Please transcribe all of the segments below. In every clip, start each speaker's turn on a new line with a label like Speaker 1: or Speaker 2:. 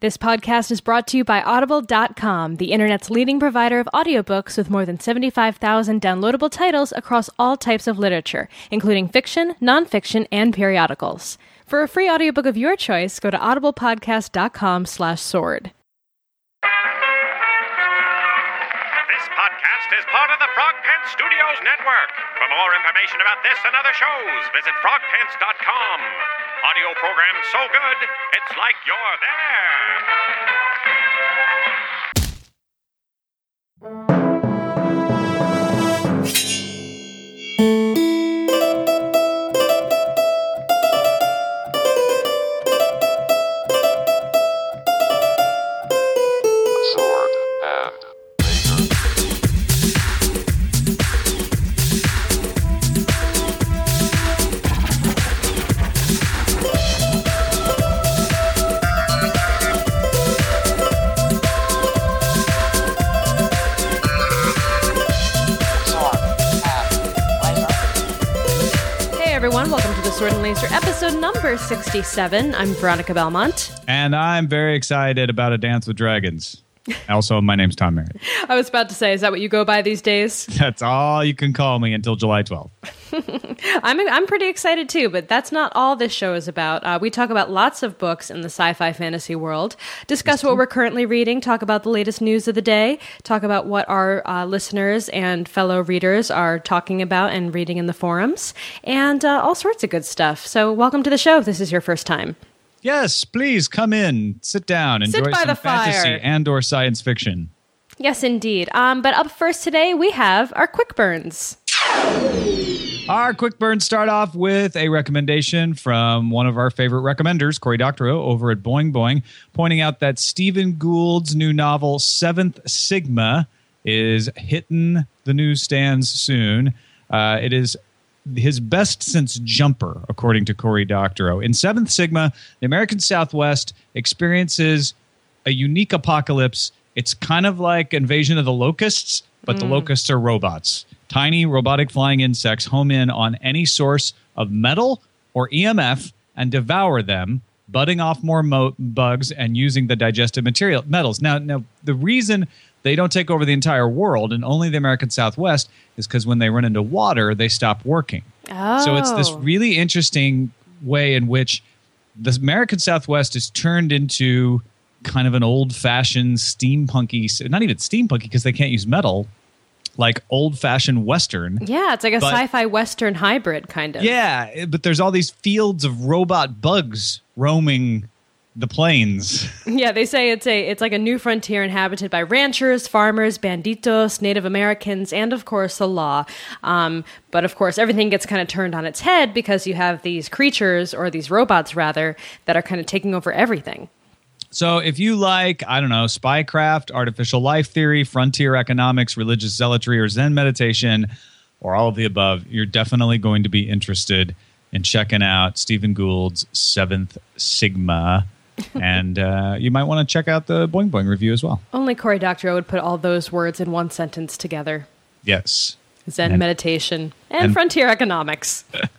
Speaker 1: This podcast is brought to you by Audible.com, the internet's leading provider of audiobooks with more than 75,000 downloadable titles across all types of literature, including fiction, nonfiction, and periodicals. For a free audiobook of your choice, go to audiblepodcast.com/sword.
Speaker 2: This podcast is part of the Frog Pants Studios Network. For more information about this and other shows, visit frogpants.com. Audio program so good, it's like you're
Speaker 3: Sword and
Speaker 1: Everyone, welcome to the Sword and Laser episode number 67. I'm Veronica Belmont.
Speaker 4: And I'm very excited about A Dance with Dragons. Also, my name's Tom Merritt.
Speaker 1: I was about to say, is that what you go by these days?
Speaker 4: That's all you can call me until July 12th.
Speaker 1: I'm pretty excited too, but that's not all this show is about. We talk about lots of books in the sci-fi fantasy world, discuss what we're currently reading, talk about the latest news of the day, talk about what our listeners and fellow readers are talking about and reading in the forums, and all sorts of good stuff. So welcome to the show if this is your first time.
Speaker 4: Yes, please come in, sit down, enjoy
Speaker 1: by
Speaker 4: some
Speaker 1: the fire.
Speaker 4: fantasy and or science fiction.
Speaker 1: Yes, indeed. But up first today, we have our quick burns.
Speaker 4: Our quick burns start off with a recommendation from one of our favorite recommenders, Cory Doctorow, over at Boing Boing, pointing out that Stephen Gould's new novel, Seventh Sigma, is hitting the newsstands soon. It is his best since Jumper, according to Cory Doctorow. In Seventh Sigma, the American Southwest experiences a unique apocalypse. It's kind of like Invasion of the Locusts, but the locusts are robots. Tiny robotic flying insects home in on any source of metal or EMF and devour them, budding off more bugs and using the digested metals. Now, the reason they don't take over the entire world and only the American Southwest is because when they run into water, they stop working.
Speaker 1: Oh.
Speaker 4: So it's this really interesting way in which the American Southwest is turned into kind of an old-fashioned steampunky, not even steampunky because they can't use metal, like old-fashioned Western.
Speaker 1: Yeah, it's like a sci-fi Western hybrid, kind of.
Speaker 4: Yeah, but there's all these fields of robot bugs roaming the plains.
Speaker 1: Yeah, they say it's like a new frontier inhabited by ranchers, farmers, banditos, Native Americans, and of course the law. But of course everything gets kind of turned on its head because you have these creatures, or these robots rather, that are kind of taking over everything.
Speaker 4: So if you like, I don't know, spycraft, artificial life theory, frontier economics, religious zealotry, or Zen meditation, or all of the above, you're definitely going to be interested in checking out Stephen Gould's Seventh Sigma. And you might want to check out the Boing Boing review as well.
Speaker 1: Only Cory Doctorow would put all those words in one sentence together.
Speaker 4: Yes.
Speaker 1: Zen meditation and frontier economics.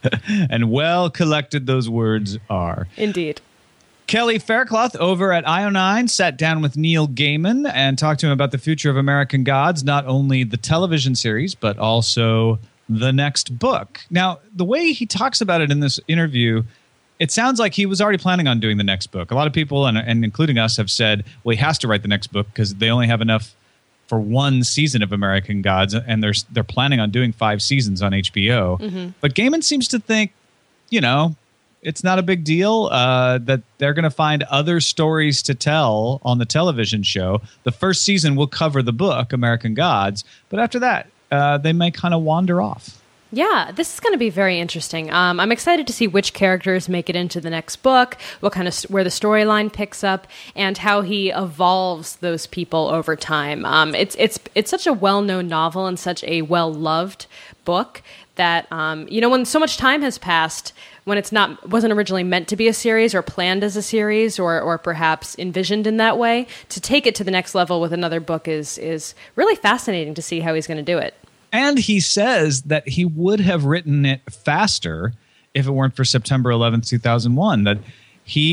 Speaker 4: And well collected those words are.
Speaker 1: Indeed.
Speaker 4: Kelly Faircloth over at IO9 sat down with Neil Gaiman and talked to him about the future of American Gods, not only the television series, but also the next book. Now, the way he talks about it in this interview, it sounds like he was already planning on doing the next book. A lot of people, and including us, have said, well, he has to write the next book because they only have enough for one season of American Gods, and they're planning on doing 5 seasons on HBO. Mm-hmm. But Gaiman seems to think, it's not a big deal that they're going to find other stories to tell on the television show. The first season will cover the book, American Gods, but after that, they may kind of wander off.
Speaker 1: Yeah, this is going to be very interesting. I'm excited to see which characters make it into the next book, what kind of where the storyline picks up, and how he evolves those people over time. It's such a well-known novel and such a well-loved book that when so much time has passed, when wasn't originally meant to be a series or planned as a series or perhaps envisioned in that way, to take it to the next level with another book is really fascinating to see how he's going to do it.
Speaker 4: And he says that he would have written it faster if it weren't for September 11th, 2001, that he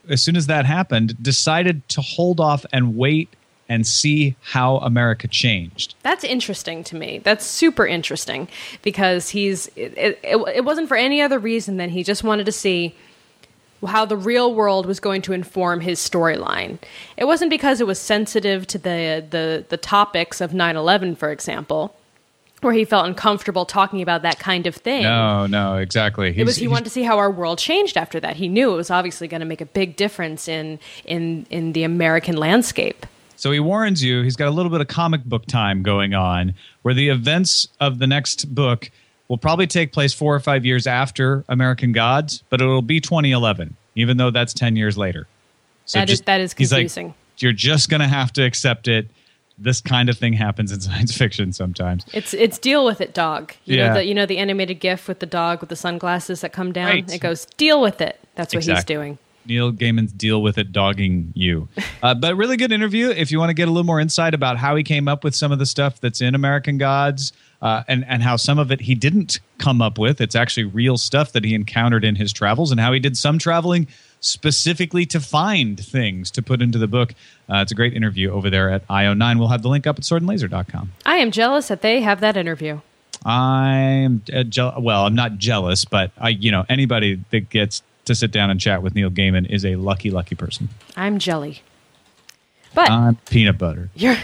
Speaker 4: as soon as that happened, decided to hold off and wait and see how America changed.
Speaker 1: That's interesting to me. That's super interesting because it wasn't for any other reason than he just wanted to see how the real world was going to inform his storyline. It wasn't because it was sensitive to the topics of 9/11, for example, where he felt uncomfortable talking about that kind of thing.
Speaker 4: No, exactly.
Speaker 1: He wanted to see how our world changed after that. He knew it was obviously going to make a big difference in the American landscape.
Speaker 4: So he warns you, he's got a little bit of comic book time going on, where the events of the next book will probably take place 4 or 5 years after American Gods, but it'll be 2011, even though that's 10 years later. So
Speaker 1: that is confusing.
Speaker 4: He's like, you're just going to have to accept it. This kind of thing happens in science fiction sometimes.
Speaker 1: It's deal with it, dog. You know the animated GIF with the dog with the sunglasses that come down?
Speaker 4: Right.
Speaker 1: It goes, deal with it. That's what he's doing.
Speaker 4: Neil Gaiman's deal with it dogging you. But really good interview. If you want to get a little more insight about how he came up with some of the stuff that's in American Gods and how some of it he didn't come up with. It's actually real stuff that he encountered in his travels and how he did some traveling specifically to find things to put into the book. It's a great interview over there at IO9. We'll have the link up at swordandlaser.com.
Speaker 1: I am jealous that they have that interview.
Speaker 4: I'm not jealous, but anybody that gets to sit down and chat with Neil Gaiman is a lucky, lucky person.
Speaker 1: I'm jelly. But
Speaker 4: I'm peanut butter.
Speaker 1: You're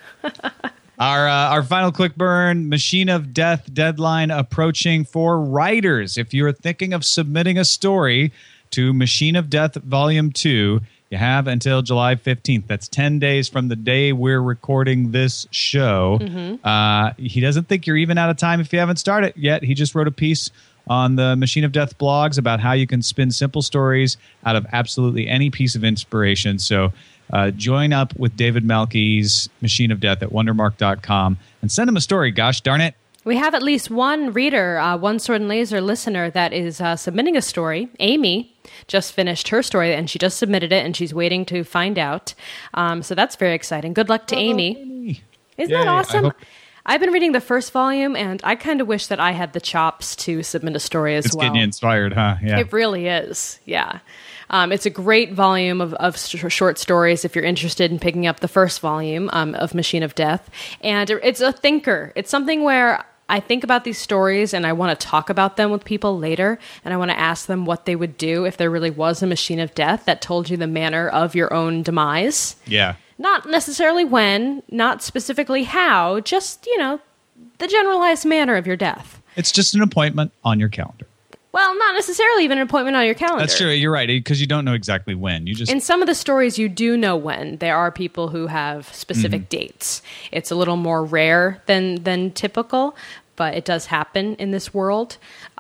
Speaker 4: Our final quick burn, Machine of Death deadline approaching for writers. If you're thinking of submitting a story to Machine of Death Volume 2, you have until July 15th. That's 10 days from the day we're recording this show. Mm-hmm. He doesn't think you're even out of time if you haven't started yet. He just wrote a piece on the Machine of Death blogs about how you can spin simple stories out of absolutely any piece of inspiration. So join up with David Malky's Machine of Death at wondermark.com and send him a story. Gosh darn it.
Speaker 1: We have at least one reader, one Sword and Laser listener that is submitting a story. Amy just finished her story and she just submitted it and she's waiting to find out. So that's very exciting. Good luck to Amy. Isn't that awesome? I've been reading the first volume, and I kind of wish that I had the chops to submit a story as well.
Speaker 4: It's getting you inspired, huh? Yeah.
Speaker 1: It really is, yeah. It's a great volume of short stories if you're interested in picking up the first volume of Machine of Death. And it's a thinker. It's something where I think about these stories, and I want to talk about them with people later, and I want to ask them what they would do if there really was a Machine of Death that told you the manner of your own demise.
Speaker 4: Yeah.
Speaker 1: Not necessarily when, not specifically how, just, the generalized manner of your death.
Speaker 4: It's just an appointment on your calendar.
Speaker 1: Well, not necessarily even an appointment on your calendar.
Speaker 4: That's true. You're right, because you don't know exactly when.
Speaker 1: In some of the stories, you do know when. There are people who have specific dates. It's a little more rare than typical, but it does happen in this world.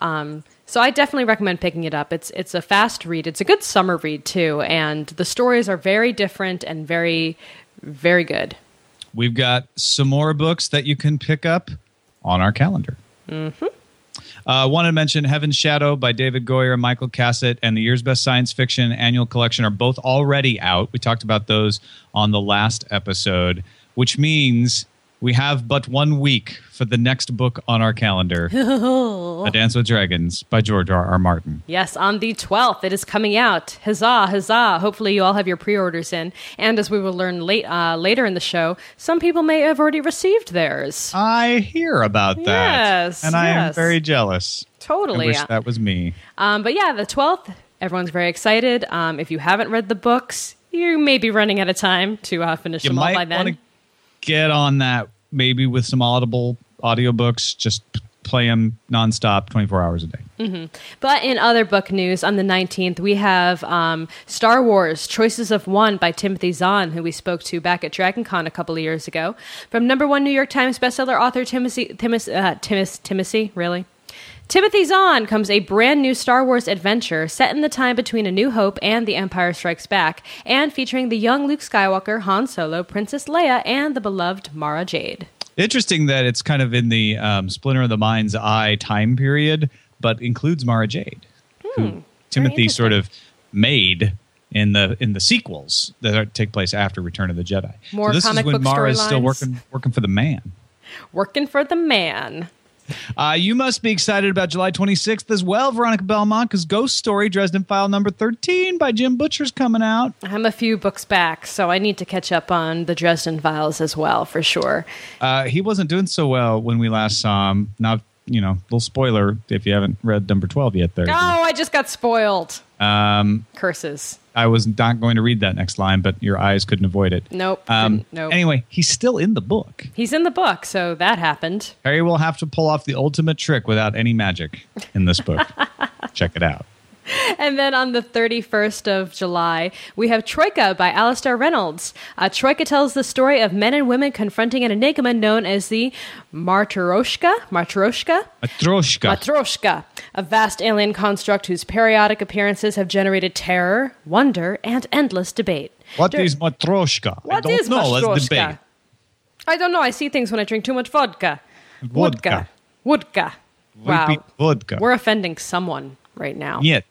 Speaker 1: So I definitely recommend picking it up. It's a fast read. It's a good summer read, too. And the stories are very different and very, very good.
Speaker 4: We've got some more books that you can pick up on our calendar. Mm-hmm. Wanted to mention Heaven's Shadow by David Goyer and Michael Cassett and the Year's Best Science Fiction Annual Collection are both already out. We talked about those on the last episode, which means we have but 1 week for the next book on our calendar, A Dance with Dragons by George R.R. Martin.
Speaker 1: Yes, on the 12th, it is coming out. Huzzah, huzzah. Hopefully you all have your pre-orders in. And as we will learn later in the show, some people may have already received theirs.
Speaker 4: I hear about that.
Speaker 1: Yes.
Speaker 4: And I am very jealous.
Speaker 1: Totally.
Speaker 4: I wish that was me.
Speaker 1: But yeah, the 12th, everyone's very excited. If you haven't read the books, you may be running out of time to finish them all by then.
Speaker 4: You might want to get on that maybe with some Audible audiobooks. Just play them nonstop, 24 hours a day.
Speaker 1: Mm-hmm. But in other book news, on the 19th, we have Star Wars Choices of One by Timothy Zahn, who we spoke to back at DragonCon a couple of years ago. From #1 New York Times bestseller author Timothy Zahn comes a brand new Star Wars adventure set in the time between A New Hope and The Empire Strikes Back, and featuring the young Luke Skywalker, Han Solo, Princess Leia, and the beloved Mara Jade.
Speaker 4: Interesting that it's kind of in the Splinter of the Mind's Eye time period, but includes Mara Jade, who Timothy sort of made in the sequels that take place after Return of the Jedi.
Speaker 1: More
Speaker 4: so this
Speaker 1: comic
Speaker 4: is when
Speaker 1: book
Speaker 4: Mara is still
Speaker 1: storylines.
Speaker 4: working for the man.
Speaker 1: Working for the man.
Speaker 4: You must be excited about July 26th as well, Veronica Belmont, because Ghost Story, Dresden File number 13 by Jim Butcher's coming out.
Speaker 1: I'm a few books back, so I need to catch up on the Dresden Files as well, for sure.
Speaker 4: He wasn't doing so well when we last saw him. Now, little spoiler if you haven't read number 12 yet there.
Speaker 1: Oh, I just got spoiled. Curses.
Speaker 4: I was not going to read that next line, but your eyes couldn't avoid it.
Speaker 1: Nope. Nope.
Speaker 4: Anyway, he's still in the book.
Speaker 1: He's in the book, so that happened.
Speaker 4: Harry will have to pull off the ultimate trick without any magic in this book. Check it out.
Speaker 1: And then on the 31st of July, we have Troika by Alistair Reynolds. Troika tells the story of men and women confronting an enigma known as the Matryoshka, a vast alien construct whose periodic appearances have generated terror, wonder, and endless debate.
Speaker 4: What is Matryoshka?
Speaker 1: What is Matryoshka? I don't know. I see things when I drink too much vodka. Vodka. Wow.
Speaker 4: Vodka.
Speaker 1: We're offending someone right now.
Speaker 4: Yet.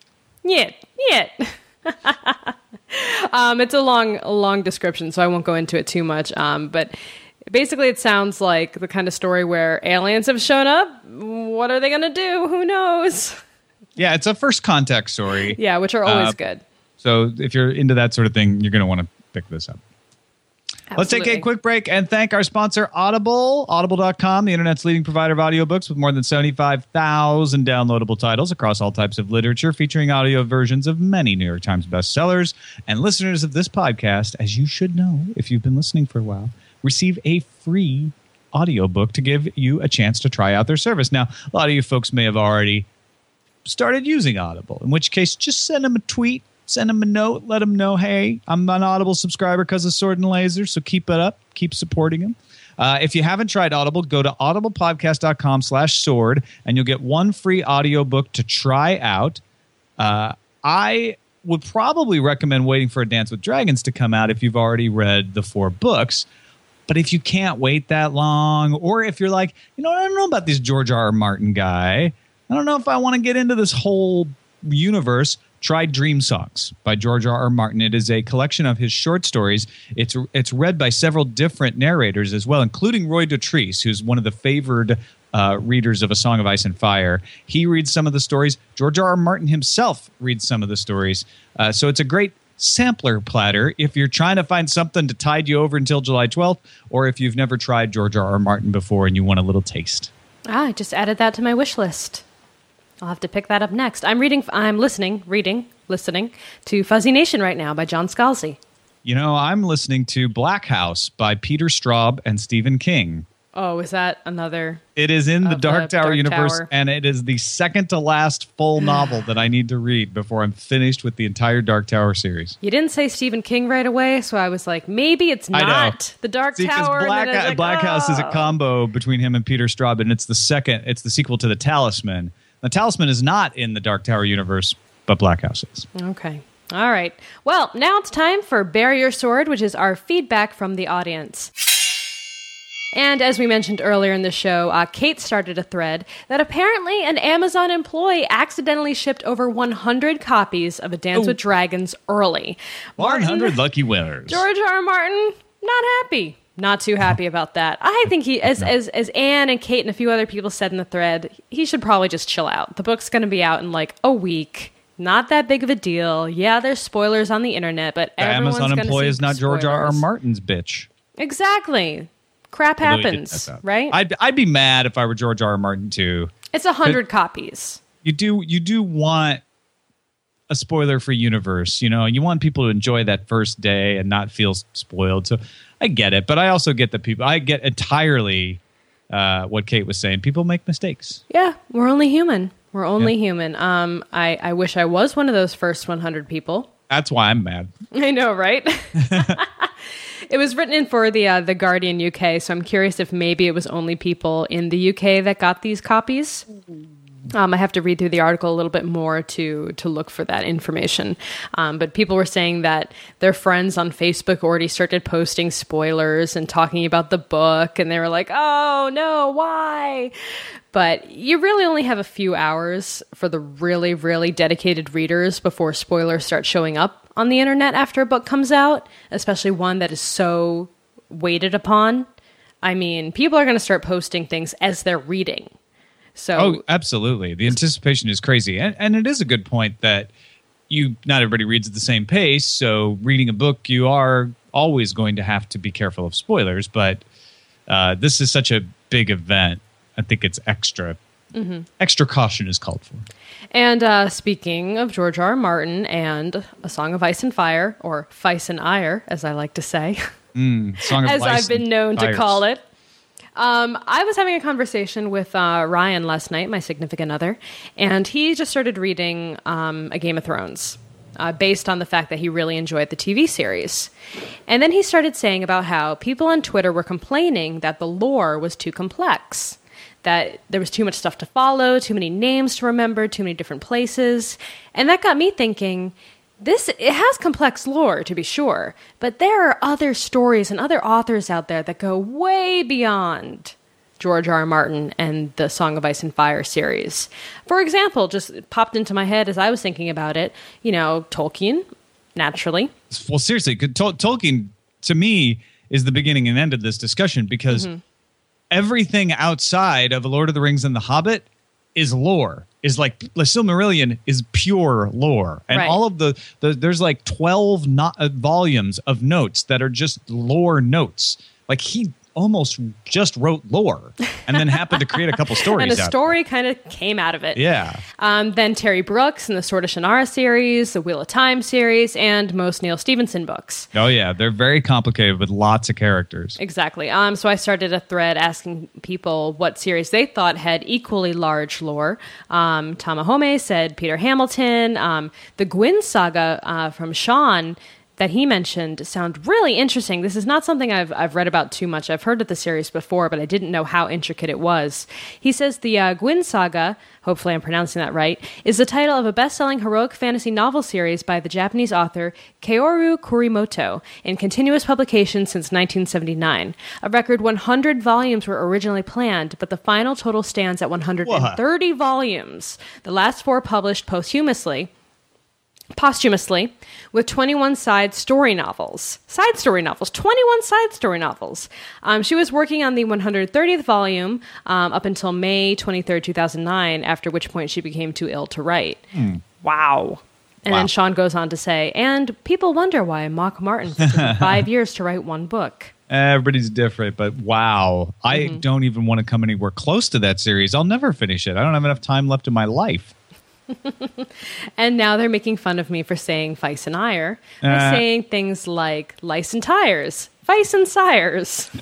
Speaker 1: It's a long description, so I won't go into it too much. But basically, it sounds like the kind of story where aliens have shown up. What are they going to do? Who knows?
Speaker 4: Yeah, it's a first contact story.
Speaker 1: Yeah, which are always good.
Speaker 4: So if you're into that sort of thing, you're going to want to pick this up.
Speaker 1: Absolutely.
Speaker 4: Let's take a quick break and thank our sponsor, Audible. Audible.com, the internet's leading provider of audiobooks with more than 75,000 downloadable titles across all types of literature, featuring audio versions of many New York Times bestsellers. And listeners of this podcast, as you should know if you've been listening for a while, receive a free audiobook to give you a chance to try out their service. Now, a lot of you folks may have already started using Audible, in which case just send them a tweet. Send them a note. Let them know, hey, I'm an Audible subscriber because of Sword and Laser, so keep it up. Keep supporting them. If you haven't tried Audible, go to audiblepodcast.com/sword, and you'll get one free audiobook to try out. I would probably recommend waiting for A Dance with Dragons to come out if you've already read the 4 books. But if you can't wait that long, or if you're like, I don't know about this George R. R. Martin guy. I don't know if I want to get into this whole universe. Try Dream Songs by George R. R. Martin. It is a collection of his short stories. It's read by several different narrators as well, including Roy Dotrice, who's one of the favored readers of A Song of Ice and Fire. He reads some of the stories. George R. R. Martin himself reads some of the stories. So it's a great sampler platter if you're trying to find something to tide you over until July 12th, or if you've never tried George R. R. Martin before and you want a little taste.
Speaker 1: I just added that to my wish list. I'll have to pick that up next. I'm listening to Fuzzy Nation right now by John Scalzi.
Speaker 4: I'm listening to Black House by Peter Straub and Stephen King.
Speaker 1: Oh, is that another?
Speaker 4: It is in the Dark Tower universe,
Speaker 1: Tower.
Speaker 4: And it is the second to last full novel that I need to read before I'm finished with the entire Dark Tower series.
Speaker 1: You didn't say Stephen King right away, so I was like, maybe it's not the Dark Tower.
Speaker 4: Because Black House is a combo between him and Peter Straub, and it's the sequel to The Talisman. The Talisman is not in the Dark Tower universe, but Black House is.
Speaker 1: Okay. All right. Well, now it's time for Bare Your Sword, which is our feedback from the audience. And as we mentioned earlier in the show, Kate started a thread that apparently an Amazon employee accidentally shipped over 100 copies of A Dance with Dragons early.
Speaker 4: 100 lucky winners.
Speaker 1: George R. R. Martin, not happy. Not too happy about that. I think he, as Anne and Kate and a few other people said in the thread, he should probably just chill out. The book's going to be out in like a week. Not that big of a deal. Yeah, there's spoilers on the internet, but everyone's going to see
Speaker 4: Amazon employee is not
Speaker 1: spoilers.
Speaker 4: George R. R. Martin's bitch.
Speaker 1: Exactly. Crap happens, right?
Speaker 4: I'd be mad if I were George R. R. Martin too.
Speaker 1: It's 100 copies.
Speaker 4: You do want a spoiler-free universe. You want people to enjoy that first day and not feel spoiled. So I get it, but I also get I get entirely what Kate was saying. People make mistakes.
Speaker 1: Yeah, we're only human. We're only human. I wish I was one of those first 100 people.
Speaker 4: That's why I'm mad. I
Speaker 1: know, right? It was written in for the Guardian UK, so I'm curious if maybe it was only people in the UK that got these copies. I have to read through the article a little bit more to look for that information. But people were saying that their friends on Facebook already started posting spoilers and talking about the book, and they were like, oh, no, why? But you really only have a few hours for the really, really dedicated readers before spoilers start showing up on the internet after a book comes out, especially one that is so weighted upon. I mean, people are going to start posting things as they're reading. So,
Speaker 4: absolutely. The anticipation is crazy. And it is a good point that not everybody reads at the same pace. So reading a book, you are always going to have to be careful of spoilers. But this is such a big event. I think it's extra caution is called for.
Speaker 1: And speaking of George R. R. Martin and A Song of Ice and Fire, or Feis and Ire, as I like to say,
Speaker 4: Song of
Speaker 1: as
Speaker 4: Ice
Speaker 1: I've been known to
Speaker 4: Fires.
Speaker 1: call it. I was having a conversation with Ryan last night, my significant other, and he just started reading A Game of Thrones, based on the fact that he really enjoyed the TV series. And then he started saying about how people on Twitter were complaining that the lore was too complex, that there was too much stuff to follow, too many names to remember, too many different places. And that got me thinking, it has complex lore, to be sure, but there are other stories and other authors out there that go way beyond George R. R. Martin and the Song of Ice and Fire series. For example, just popped into my head as I was thinking about it, Tolkien, naturally.
Speaker 4: Well, seriously, Tolkien, to me, is the beginning and end of this discussion because everything outside of Lord of the Rings and The Hobbit is lore. Is like the Silmarillion is pure lore, and all of there's like 12 volumes of notes that are just lore notes. Like he almost just wrote lore and then happened to create a couple stories.
Speaker 1: And a story kind of came out of it.
Speaker 4: Yeah.
Speaker 1: Then Terry Brooks and the Sword of Shannara series, the Wheel of Time series, and most Neil Stephenson books.
Speaker 4: Oh, yeah. They're very complicated with lots of characters.
Speaker 1: Exactly. So I started a thread asking people what series they thought had equally large lore. Tamahome said Peter Hamilton. The Gwyn saga from Sean that he mentioned sound really interesting. This is not something I've read about too much. I've heard of the series before, but I didn't know how intricate it was. He says the Gwyn Saga, hopefully I'm pronouncing that right, is the title of a best-selling heroic fantasy novel series by the Japanese author Kaoru Kurimoto in continuous publication since 1979. A record 100 volumes were originally planned, but the final total stands at 130 volumes. The last 4 published posthumously, with 21 side story novels. 21 side story novels. She was working on the 130th volume up until May 23rd, 2009, after which point she became too ill to write. Wow. And then Sean goes on to say, and people wonder why Mock Martin took 5 years to write one book.
Speaker 4: Everybody's different, but wow. I don't even want to come anywhere close to that series. I'll never finish it. I don't have enough time left in my life.
Speaker 1: And now they're making fun of me for saying Feis and Ire by saying things like lice and tires, Feis and Sires.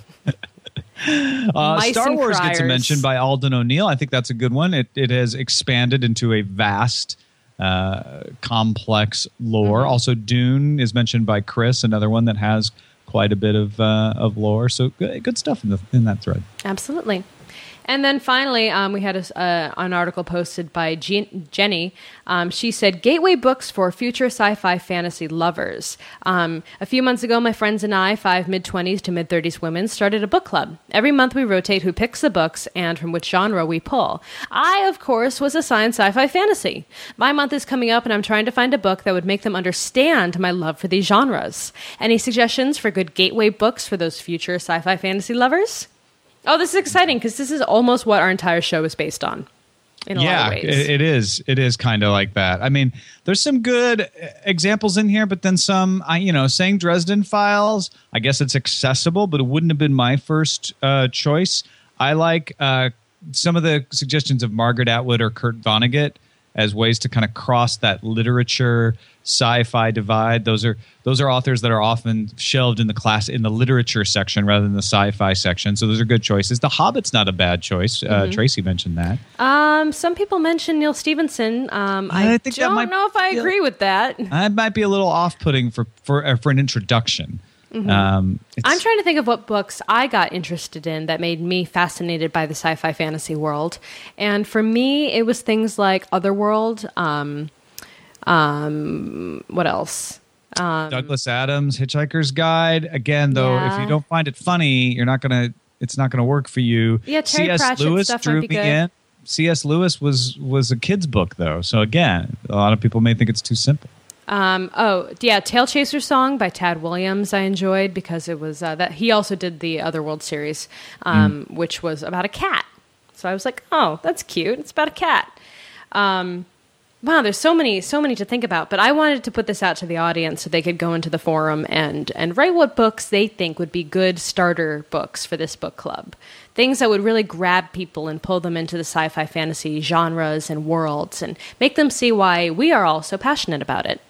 Speaker 4: Star Wars gets a mention by Alden O'Neill. I think that's a good one. It has expanded into a vast, complex lore. Also, Dune is mentioned by Chris, another one that has quite a bit of lore. So good stuff in that thread.
Speaker 1: Absolutely. And then finally, we had an article posted by Jenny. She said, Gateway Books for Future Sci-Fi Fantasy Lovers. A few months ago, my friends and I, 5 mid-20s to mid-30s women, started a book club. Every month we rotate who picks the books and from which genre we pull. I, of course, was assigned sci-fi fantasy. My month is coming up and I'm trying to find a book that would make them understand my love for these genres. Any suggestions for good gateway books for those future sci-fi fantasy lovers? Oh, this is exciting because this is almost what our entire show is based on in a lot of ways.
Speaker 4: It is. It is kind of like that. I mean, there's some good examples in here, but then some, saying Dresden Files, I guess it's accessible, but it wouldn't have been my first choice. I like some of the suggestions of Margaret Atwood or Kurt Vonnegut as ways to kind of cross that literature sci-fi divide. Those are authors that are often shelved in the literature section rather than the sci-fi section. So those are good choices. The Hobbit's not a bad choice. Tracy mentioned that.
Speaker 1: Some people mentioned Neil Stephenson. I don't know if I agree with that.
Speaker 4: That might be a little off-putting for an introduction.
Speaker 1: I'm trying to think of what books I got interested in that made me fascinated by the sci-fi fantasy world. And for me, it was things like Otherworld. What else?
Speaker 4: Douglas Adams' Hitchhiker's Guide. Again, though, if you don't find it funny, it's not gonna work for you.
Speaker 1: Yeah, Terry
Speaker 4: C.S.
Speaker 1: Pratchett
Speaker 4: Lewis
Speaker 1: stuff
Speaker 4: drew
Speaker 1: might be
Speaker 4: me
Speaker 1: good.
Speaker 4: in. C.S. Lewis was a kid's book, though. So again, a lot of people may think it's too simple.
Speaker 1: Tail Chaser Song by Tad Williams I enjoyed because it was that he also did the Otherworld series, which was about a cat. So I was like, oh, that's cute. It's about a cat. Wow, there's so many to think about. But I wanted to put this out to the audience so they could go into the forum and write what books they think would be good starter books for this book club. Things that would really grab people and pull them into the sci-fi fantasy genres and worlds and make them see why we are all so passionate about it.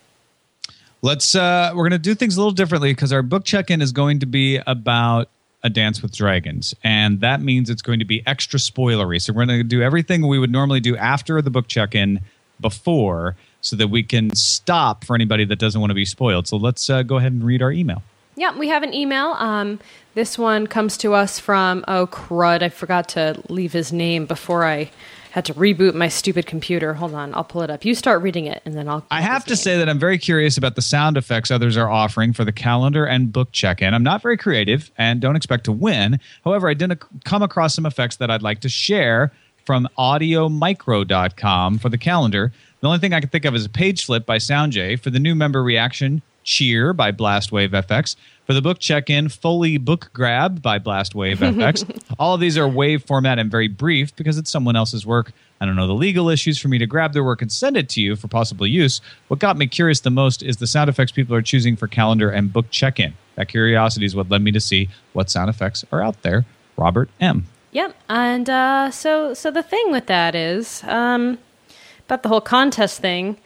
Speaker 4: We're going to do things a little differently because our book check-in is going to be about A Dance with Dragons, and that means it's going to be extra spoilery. So we're going to do everything we would normally do after the book check-in before, so that we can stop for anybody that doesn't want to be spoiled. So let's go ahead and read our email.
Speaker 1: Yeah, we have an email. This one comes to us from, oh crud, I forgot to leave his name before I had to reboot my stupid computer. Hold on, I'll pull it up. You start reading it, and then I'll...
Speaker 4: I have to say that I'm very curious about the sound effects others are offering for the calendar and book check-in. I'm not very creative and don't expect to win. However, I did come across some effects that I'd like to share from audiomicro.com for the calendar. The only thing I can think of is a page flip by SoundJ. For the new member reaction, Cheer by Blastwave FX. For the book check-in, Foley Book Grab by Blastwave FX. All of these are wave format and very brief because it's someone else's work. I don't know the legal issues for me to grab their work and send it to you for possible use. What got me curious the most is the sound effects people are choosing for calendar and book check-in. That curiosity is what led me to see what sound effects are out there. Robert M.
Speaker 1: Yep, and so the thing with that is about the whole contest thing.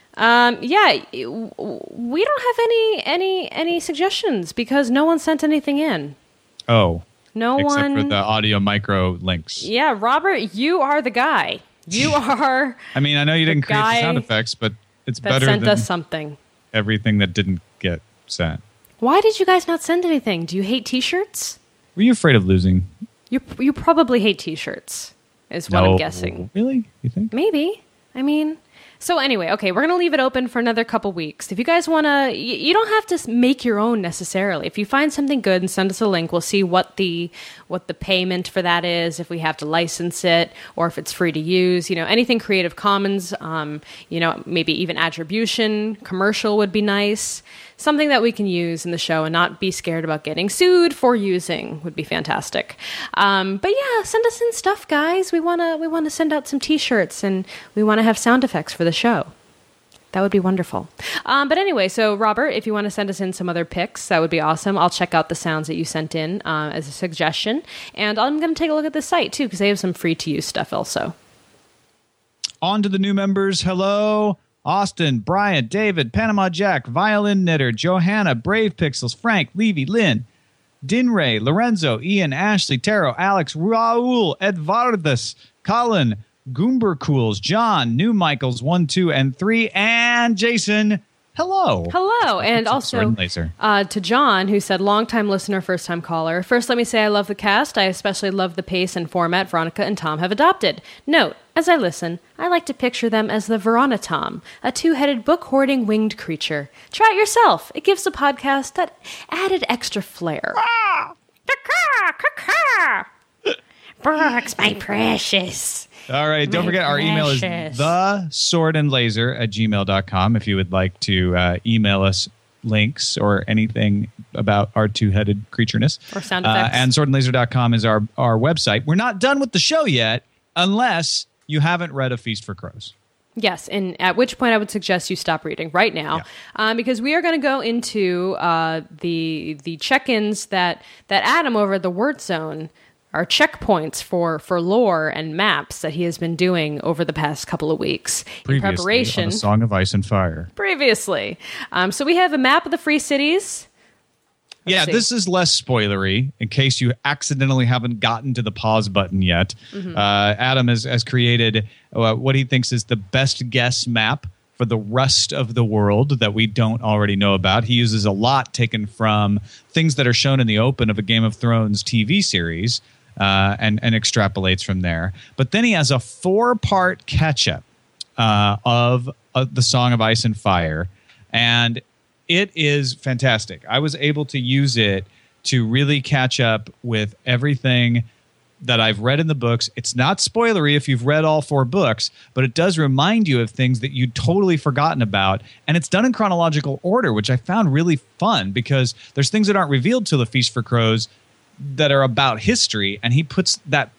Speaker 1: Yeah, we don't have any suggestions because no one sent anything in.
Speaker 4: Oh,
Speaker 1: no
Speaker 4: except
Speaker 1: one
Speaker 4: for the audio micro links.
Speaker 1: Yeah, Robert, you are the guy. You are.
Speaker 4: I mean, I know you didn't create the sound effects, but it's better
Speaker 1: sent
Speaker 4: than
Speaker 1: us something.
Speaker 4: Everything that didn't get sent.
Speaker 1: Why did you guys not send anything? Do you hate T-shirts?
Speaker 4: Were you afraid of losing?
Speaker 1: You probably hate T-shirts, is what I'm guessing.
Speaker 4: Really? You think?
Speaker 1: Maybe. I mean, so anyway, okay, we're going to leave it open for another couple weeks. If you guys want to, you don't have to make your own necessarily. If you find something good and send us a link, we'll see what the payment for that is, if we have to license it, or if it's free to use. Anything Creative Commons, maybe even attribution, commercial would be nice. Something that we can use in the show and not be scared about getting sued for using would be fantastic. But yeah, send us in stuff, guys. We wanna send out some T-shirts and we want to have sound effects for the show. That would be wonderful. But anyway, so Robert, if you want to send us in some other pics, that would be awesome. I'll check out the sounds that you sent in as a suggestion, and I'm going to take a look at the site too because they have some free to use stuff also.
Speaker 4: On to the new members. Hello. Austin, Brian, David, Panama Jack, Violin Knitter, Johanna, Brave Pixels, Frank, Levy, Lynn, Dinray, Lorenzo, Ian, Ashley, Taro, Alex, Raul, Edvardus, Colin, Goombercools, John, New Michaels 1, 2, and 3, and Jason. Hello.
Speaker 1: Hello. And also to John, who said, long-time listener, first-time caller. First, let me say I love the cast. I especially love the pace and format Veronica and Tom have adopted. Note, as I listen, I like to picture them as the Veronitom, a two-headed book-hoarding winged creature. Try it yourself. It gives the podcast that added extra flair. Brooks, my precious.
Speaker 4: All right, don't forget our email is theswordandlaser@gmail.com if you would like to email us links or anything about our two-headed creatureness.
Speaker 1: Or sound effects.
Speaker 4: And swordandlaser.com is our website. We're not done with the show yet unless you haven't read A Feast for Crows.
Speaker 1: Yes, and at which point I would suggest you stop reading right now, because we are going to go into the check-ins that Adam over at the Word Zone are checkpoints for lore and maps that he has been doing over the past couple of weeks in preparation.
Speaker 4: On A Song of Ice and Fire.
Speaker 1: Previously. So we have a map of the Free Cities. Let's see. This
Speaker 4: is less spoilery in case you accidentally haven't gotten to the pause button yet. Mm-hmm. Adam has created what he thinks is the best guess map for the rest of the world that we don't already know about. He uses a lot taken from things that are shown in the open of a Game of Thrones TV series. And extrapolates from there. But then he has a 4-part catch-up of the Song of Ice and Fire, and it is fantastic. I was able to use it to really catch up with everything that I've read in the books. It's not spoilery if you've read all 4 books, but it does remind you of things that you'd totally forgotten about, and it's done in chronological order, which I found really fun because there's things that aren't revealed till The Feast for Crows that are about history, and he puts that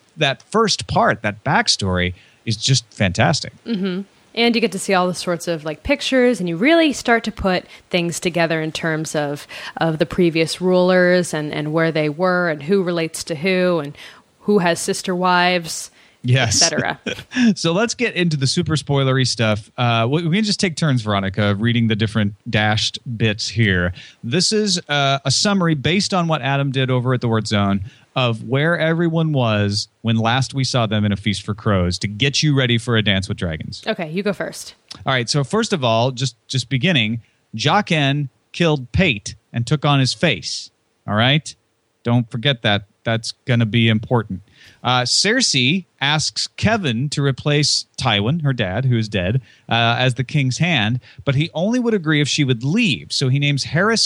Speaker 4: that first part, that backstory, is just fantastic.
Speaker 1: And you get to see all the sorts of like pictures, and you really start to put things together in terms of the previous rulers and where they were and who relates to who and who has sister wives.
Speaker 4: Yes.
Speaker 1: Etc.
Speaker 4: So let's get into the super spoilery stuff. We can just take turns, Veronica, reading the different dashed bits here. This is a summary based on what Adam did over at the Word Zone of where everyone was when last we saw them in A Feast for Crows to get you ready for A Dance with Dragons.
Speaker 1: Okay, you go first.
Speaker 4: All right, so first of all, just beginning, Jaqen killed Pate and took on his face. All right? Don't forget that. That's going to be important. Cersei asks Kevin to replace Tywin, her dad, who is dead, as the king's hand, but he only would agree if she would leave. So she names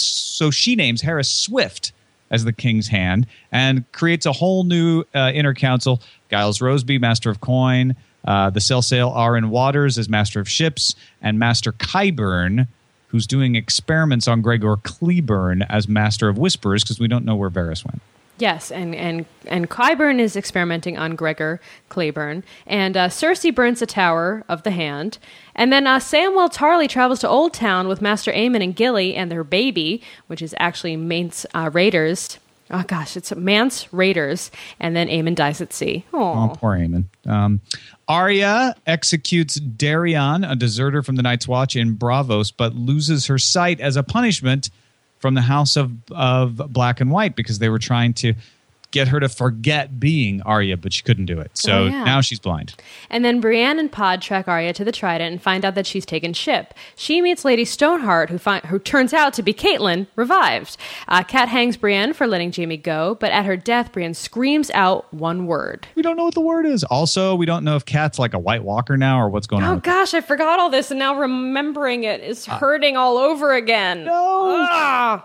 Speaker 4: Harys Swift as the king's hand and creates a whole new inner council. Giles Roseby, Master of Coin, the Selsail Arryn Waters as Master of Ships, and Master Qyburn, who's doing experiments on Gregor Cleburne as Master of Whispers, because we don't know where Varys went.
Speaker 1: Yes, and Qyburn is experimenting on Gregor Cleburne, and Cersei burns the Tower of the Hand, and then Samwell Tarly travels to Old Town with Master Aemon and Gilly and their baby, which is actually Mance Raiders. Oh gosh, it's Mance Raiders, and then Aemon dies at sea. Aww.
Speaker 4: Oh, poor Aemon. Arya executes Darion, a deserter from the Night's Watch in Braavos, but loses her sight as a punishment from the House of Black and White because they were trying to get her to forget being Arya, but she couldn't do it. So now she's blind.
Speaker 1: And then Brienne and Pod track Arya to the Trident and find out that she's taken ship. She meets Lady Stoneheart, who turns out to be Catelyn, revived. Cat hangs Brienne for letting Jaime go, but at her death, Brienne screams out one word.
Speaker 4: We don't know what the word is. Also, we don't know if Cat's like a White Walker now or what's going on.
Speaker 1: Oh gosh, I forgot all this, and now remembering it is hurting all over again.
Speaker 4: No.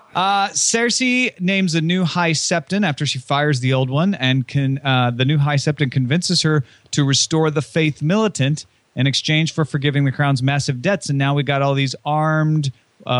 Speaker 4: Cersei names a new High Septon after she fires the old one, and the new High Septon convinces her to restore the Faith Militant in exchange for forgiving the crown's massive debts. And now we got all these armed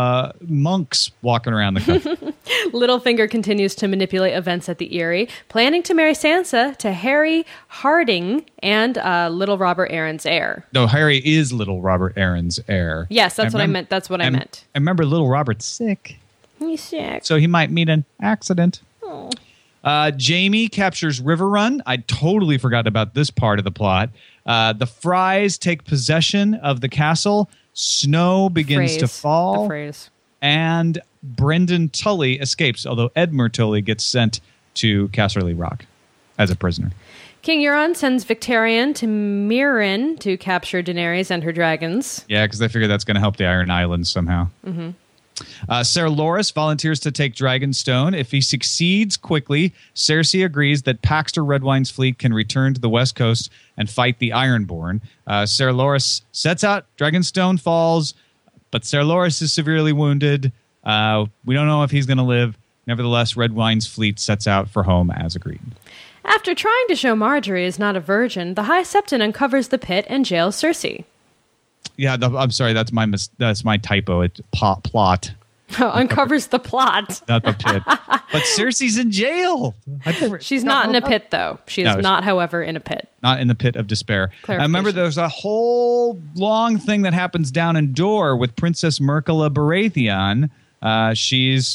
Speaker 4: monks walking around the country.
Speaker 1: Littlefinger continues to manipulate events at the Eyrie, planning to marry Sansa to Harry Harding and Little Robert Arryn's heir.
Speaker 4: No, Harry is Little Robert Arryn's heir.
Speaker 1: Yes, that's what I meant. That's what I meant.
Speaker 4: I remember Little Robert's sick.
Speaker 1: He's sick.
Speaker 4: So he might meet an accident.
Speaker 1: Oh.
Speaker 4: Jaime captures Riverrun. I totally forgot about this part of the plot. The Frys take possession of the castle. Snow begins to fall.
Speaker 1: The phrase.
Speaker 4: And Brendan Tully escapes, although Edmure Tully gets sent to Casterly Rock as a prisoner.
Speaker 1: King Euron sends Victarion to Meereen to capture Daenerys and her dragons.
Speaker 4: Yeah, because they figure that's going to help the Iron Islands somehow.
Speaker 1: Mm-hmm.
Speaker 4: Ser Loras volunteers to take Dragonstone. If he succeeds quickly, Cersei agrees that Paxter Redwine's fleet can return to the west coast and fight the Ironborn. Ser Loras sets out, Dragonstone falls, but Ser Loras is severely wounded. We don't know if he's going to live. Nevertheless, Redwine's fleet sets out for home as agreed.
Speaker 1: After trying to show Marjorie is not a virgin, the High Septon uncovers the pit and jails Cersei.
Speaker 4: Yeah, I'm sorry. That's my typo. It's plot.
Speaker 1: Uncovers the plot.
Speaker 4: Not the pit. But Cersei's in jail.
Speaker 1: She's not in a pit, though. She is not, however, in a pit.
Speaker 4: Not in the pit of despair. I remember there's a whole long thing that happens down in Dor with Princess Myrkilla Baratheon. She's,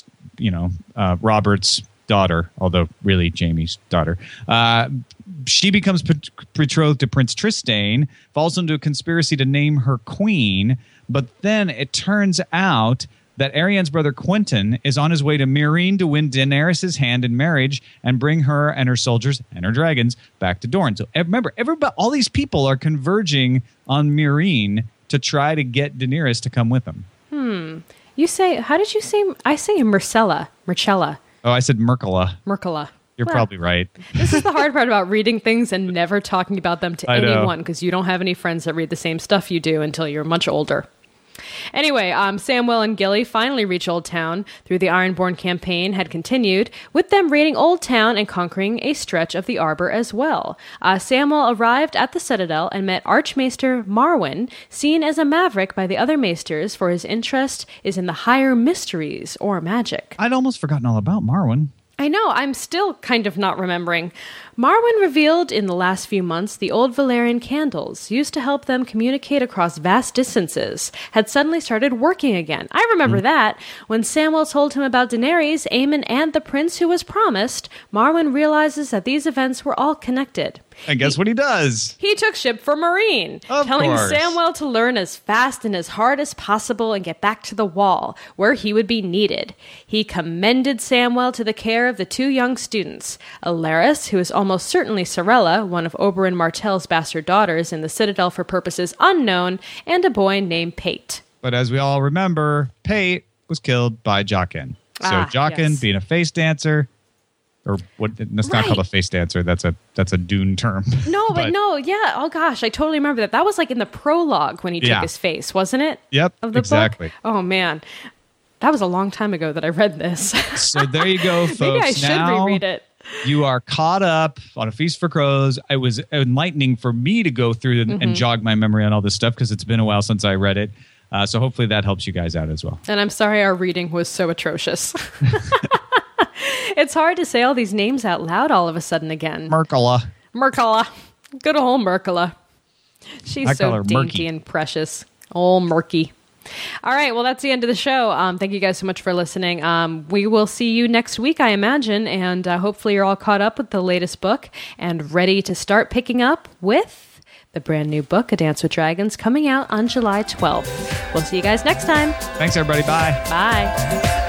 Speaker 4: Robert's daughter, although really Jaime's daughter. She becomes betrothed to Prince Trystane, falls into a conspiracy to name her queen, but then it turns out that Arianne's brother Quentyn is on his way to Meereen to win Daenerys' hand in marriage and bring her and her soldiers and her dragons back to Dorne. So remember, all these people are converging on Meereen to try to get Daenerys to come with them.
Speaker 1: You say, how did you say? I say Myrcella.
Speaker 4: Oh, I said Myrkilla. You're probably right.
Speaker 1: This is the hard part about reading things and never talking about them to anyone, because you don't have any friends that read the same stuff you do until you're much older. Anyway, Samwell and Gilly finally reach Old Town. Through the Ironborn campaign had continued, with them raiding Old Town and conquering a stretch of the Arbor as well. Samwell arrived at the Citadel and met Archmaester Marwyn, seen as a maverick by the other maesters, for his interest is in the higher mysteries or magic.
Speaker 4: I'd almost forgotten all about Marwyn.
Speaker 1: I know, I'm still kind of not remembering. Marwyn revealed in the last few months the old Valerian candles, used to help them communicate across vast distances, had suddenly started working again. I remember that. When Samwell told him about Daenerys, Aemon, and the prince who was promised, Marwyn realizes that these events were all connected.
Speaker 4: And guess what he does?
Speaker 1: He took ship for Marine, telling
Speaker 4: course.
Speaker 1: Samwell to learn as fast and as hard as possible and get back to the Wall, where he would be needed. He commended Samwell to the care of the two young students, Alaris, who is almost certainly Sarella, one of Oberyn Martell's bastard daughters in the Citadel for purposes unknown, and a boy named Pate.
Speaker 4: But as we all remember, Pate was killed by Jaqen. So Jaqen,
Speaker 1: yes.
Speaker 4: being a face dancer, or what? That's not called a face dancer. That's a Dune term.
Speaker 1: No, but no, yeah. Oh gosh, I totally remember that. That was like in the prologue when he took his face, wasn't it?
Speaker 4: Yep,
Speaker 1: of the
Speaker 4: exactly.
Speaker 1: book? Oh man, that was a long time ago that I read this.
Speaker 4: So there you go, folks.
Speaker 1: Maybe I should
Speaker 4: now,
Speaker 1: reread it.
Speaker 4: You are caught up on A Feast for Crows. It was enlightening for me to go through and jog my memory on all this stuff because it's been a while since I read it. So hopefully that helps you guys out as well.
Speaker 1: And I'm sorry our reading was so atrocious. It's hard to say all these names out loud all of a sudden again.
Speaker 4: Merkala.
Speaker 1: Good old Merkala. She's
Speaker 4: I call
Speaker 1: so
Speaker 4: her
Speaker 1: dainty
Speaker 4: Murky.
Speaker 1: and precious. Old Murky. All right, well, that's the end of the show. Thank you guys so much for listening. We will see you next week, I imagine, and hopefully you're all caught up with the latest book and ready to start picking up with the brand new book, A Dance with Dragons, coming out on July 12th. We'll see you guys next time.
Speaker 4: Thanks, everybody. Bye.
Speaker 1: Bye.